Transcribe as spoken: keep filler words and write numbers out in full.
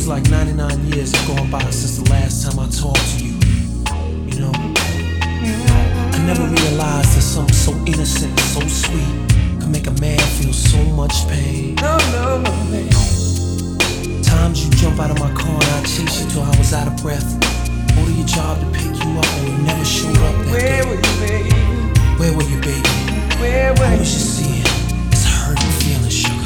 Seems like ninety-nine years have gone by since the last time I talked to you. You know, I never realized that something so innocent and so sweet could make a man feel so much pain. No, no, no, man. Times you jump out of my car and I chase you till I was out of breath. Go to your job to pick you